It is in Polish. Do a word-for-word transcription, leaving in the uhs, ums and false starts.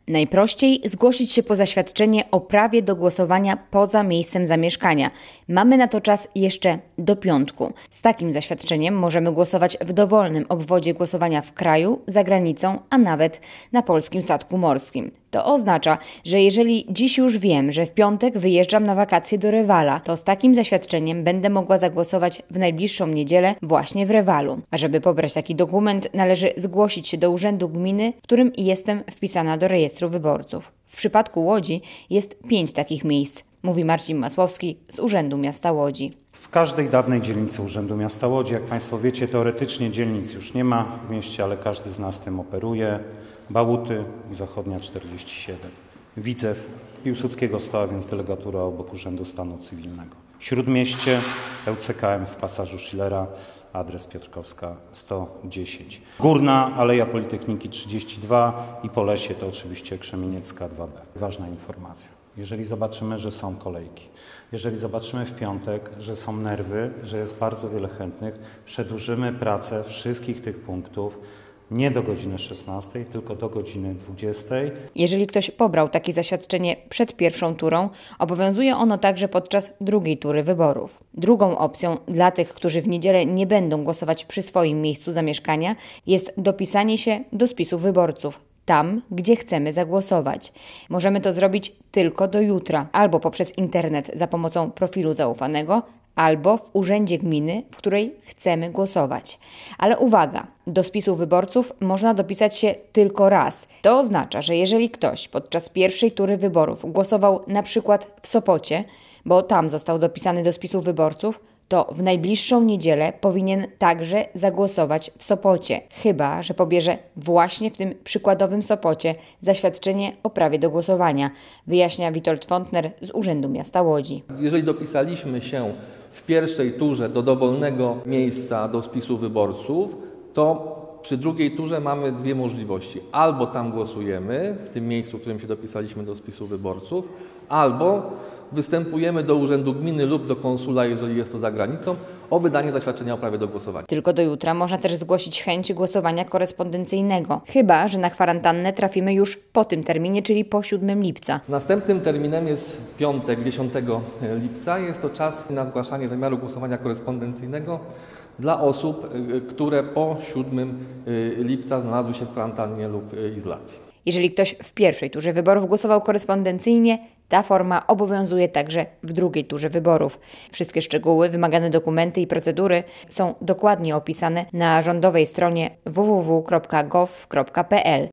Najprościej zgłosić się po zaświadczenie o prawie do głosowania poza miejscem zamieszkania. Mamy na to czas jeszcze do piątku. Z takim zaświadczeniem możemy głosować w dowolnym obwodzie głosowania w kraju, za granicą, a nawet na polskim statku morskim. To oznacza, że jeżeli dziś już wiem, że w piątek wyjeżdżam na wakacje do Rewala, to z takim zaświadczeniem będę mogła zagłosować w najbliższą niedzielę właśnie w Rewalu. A żeby pobrać taki dokument, należy zgłosić się do urzędu gminy, w którym jestem wpisana do rejestru wyborców. W przypadku Łodzi jest pięć takich miejsc, mówi Marcin Masłowski z Urzędu Miasta Łodzi. W każdej dawnej dzielnicy Urzędu Miasta Łodzi, jak Państwo wiecie, teoretycznie dzielnic już nie ma w mieście, ale każdy z nas tym operuje. Bałuty i Zachodnia czterdzieści siedem. Widzew, Piłsudskiego stała więc delegatura obok Urzędu Stanu Cywilnego. Śródmieście, L C K M w pasażu Schillera, adres Piotrkowska sto dziesięć. Górna Aleja Politechniki trzydzieści dwa i Polesie to oczywiście Krzemieniecka dwa B. Ważna informacja. Jeżeli zobaczymy, że są kolejki, jeżeli zobaczymy w piątek, że są nerwy, że jest bardzo wiele chętnych, przedłużymy pracę wszystkich tych punktów nie do godziny szesnastej, tylko do godziny dwudziestej. Jeżeli ktoś pobrał takie zaświadczenie przed pierwszą turą, obowiązuje ono także podczas drugiej tury wyborów. Drugą opcją dla tych, którzy w niedzielę nie będą głosować przy swoim miejscu zamieszkania, jest dopisanie się do spisu wyborców, tam, gdzie chcemy zagłosować. Możemy to zrobić tylko do jutra, albo poprzez internet za pomocą profilu zaufanego, albo w urzędzie gminy, w której chcemy głosować. Ale uwaga, do spisu wyborców można dopisać się tylko raz. To oznacza, że jeżeli ktoś podczas pierwszej tury wyborów głosował na przykład w Sopocie, bo tam został dopisany do spisu wyborców, to w najbliższą niedzielę powinien także zagłosować w Sopocie, chyba że pobierze właśnie w tym przykładowym Sopocie zaświadczenie o prawie do głosowania, wyjaśnia Witold Fontner z Urzędu Miasta Łodzi. Jeżeli dopisaliśmy się w pierwszej turze do dowolnego miejsca do spisu wyborców, to przy drugiej turze mamy dwie możliwości. Albo tam głosujemy, w tym miejscu, w którym się dopisaliśmy do spisu wyborców, albo występujemy do Urzędu Gminy lub do konsula, jeżeli jest to za granicą, o wydanie zaświadczenia o prawie do głosowania. Tylko do jutra można też zgłosić chęć głosowania korespondencyjnego, chyba że na kwarantannę trafimy już po tym terminie, czyli po siódmego lipca. Następnym terminem jest piątek, dziesiątego lipca. Jest to czas na zgłaszanie zamiaru głosowania korespondencyjnego dla osób, które po siódmego lipca znalazły się w kwarantannie lub izolacji. Jeżeli ktoś w pierwszej turze wyborów głosował korespondencyjnie, ta forma obowiązuje także w drugiej turze wyborów. Wszystkie szczegóły, wymagane dokumenty i procedury są dokładnie opisane na rządowej stronie w w w kropka gov kropka p l.